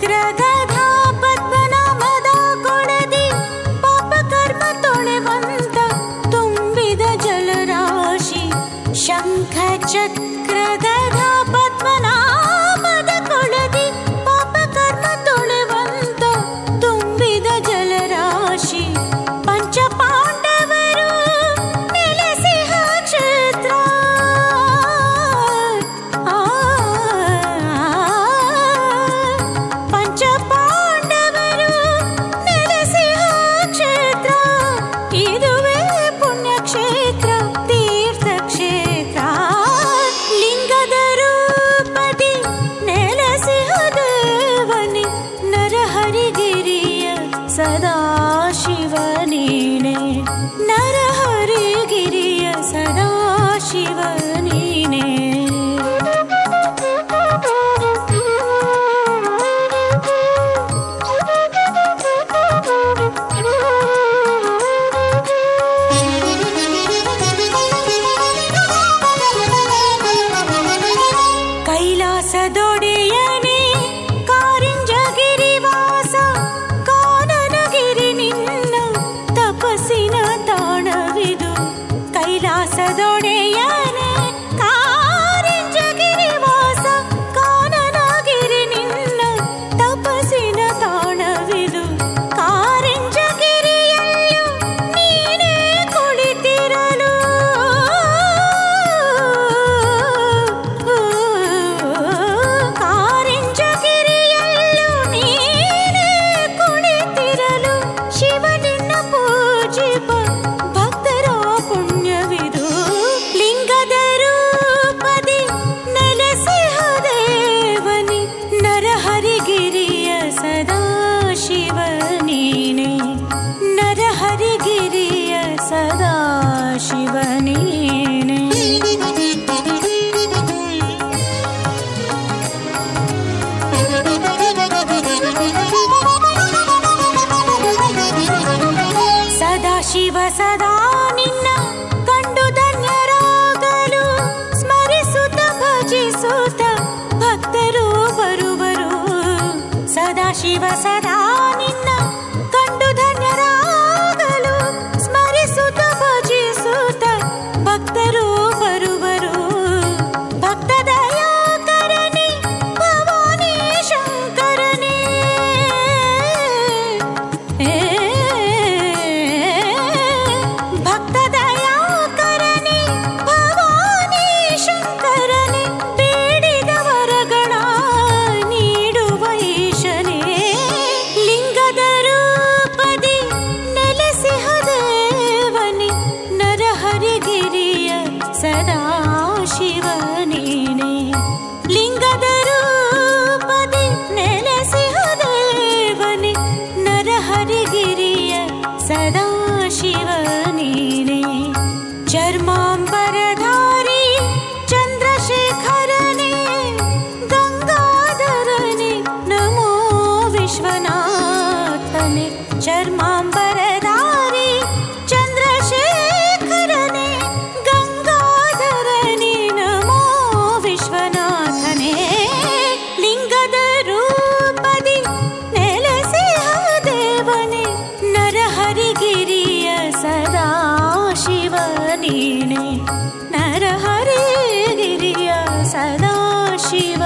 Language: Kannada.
ಗದಾ ಪದ್ಮನಾಭದ ಕೊಡದಿ ಪಾಪ ಕರ್ಮ ತೊಳೆವಂತ ತುಂಬಿದ ಜಲರಾಶಿ ಶಂಖ ಚಕ್ರ ಗದಾ ಪದ್ಮನಾಭದ ಕೊಡದಿ ಪಾಪ ಕರ್ಮ ತೊಳೆವಂತ ತುಂಬಿದ ಜಲರಾಶಿ ಪಂಚ ಪಾಂಡವರು ನೆಲೆಸಿಹ ಕ್ಷೇತ್ರ ಪಂಚ ಪಾಂಡವರು ನೆಲೆಸಿಹ ಕ್ಷೇತ್ರ ಇದುವೇ ಪುಣ್ಯಕ್ಷೇತ್ರ ತೀರ್ಥ ಕ್ಷೇತ್ರ ಲಿಂಗದ ರೂಪದಿ ನೆಲೆಸಿಹ ದೇವನಿ ನರಹರಿಗಿರಿಯ ಸದಾ ಶಿವನೀನೆ ನರಹರಿಗಿರಿಯ ಸದಾ ಶಿವನೀನೆ ಕೈಲಾಸದೊಡೆಯನೇ ಕಾರಿಂಜಗಿರಿವಾಸ ಕಾನನಗಿರಿ ನಿನ್ನ ತಪಸ್ಸಿನ ತಾಣವಿದು ಕೈಲಾಸದೊಡೆಯನೇ ಕಾರಿಂಜಗಿರಿವಾಸ ಕಾನನಗಿರಿ ನಿನ್ನ ತಪಸ್ಸಿನ ತಾಣವಿದು ಕಾರಿಂಜಗಿರಿಯಲ್ಲೂ ನೀನೇ ಕುಳಿತಿರಲು ಕಾರಿಂಜಗಿರಿಯಲ್ಲೂ ನೀನೇ ಕುಳಿತಿರಲು ಶಿವನಿನ್ನ ಪೂಜಿಪ ಭಕ್ತರ ಪುಣ್ಯವಿದು ಲಿಂಗದ ರೂಪದಿ ನೆಲೆಸಿಹ ದೇವನಿ ನರಹರಿಗಿರಿಯ ಸದಾ ಶಿವನೀನೆ ನರಹರಿಗಿರಿಯ ಸದಾ ಶಿವನೀನೆ ಸದಾ ಶಿವ ಸದಾ ನಿನ್ನ ಕಂಡು ಧನ್ಯರಾಗಲು ಸ್ಮರಿಸುತ್ತ ಭಜಿಸುತ್ತ ಭಕ್ತರು ಬರುವರು ಸದಾ ಶಿವ ಸದಾ ನಿನ್ನ ಕಂಡು ಧನ್ಯರಾಗಲು ಸ್ಮರಿಸುತ್ತ ಭಜಿಸುತ್ತ ಭಕ್ತರು ಬರುವರು ಭಕ್ತ ದಯಾಕರನೇ ಭವಾನಿ ಶಂಕರನೇ ಭಕ್ತ ದಯಾಕರನೇ ಭವಾನಿ ಶಂಕರನೇ ಬೇಡಿದ ವರಗಳ ನೀಡುವ ಈಶನೇ ಲಿಂಗದ ರೂಪದಿ ನೆಲೆಸಿಹ ದೇವನೇ ನರಹರಿಗಿರಿಯ ಸದಾ ಶಿವನೀನೆ ಲಿಂಗದ ರೂಪದಿ ನೆಲೆಸಿಹ ದೇವನೇ ನರಹರಿಗಿರಿಯ ಸದಾ ಶಿವನೀನೆ ಚರ್ಮಾಂಬರಧಾರಿ ಚಂದ್ರಶೇಖರನೇ ಗಂಗಾಧರನೇ ನಮೋ ವಿಶ್ವನಾಥನೇ ಚರ್ಮಾಂಬರಧಾರಿ ಚಂದ್ರಶೇಖರನೇ ಗಂಗಾಧರನೇ ನಮೋ ವಿಶ್ವನಾಥನೇ ಲಿಂಗದ ರೂಪದಿ ನೆಲೆಸಿಹ ದೇವನೇ ನರಹರಿಗಿರಿಯ ಸದಾ ಶಿವನೀನೆ ನರಹರಿಗಿರಿಯ ಸದಾ ಶಿವ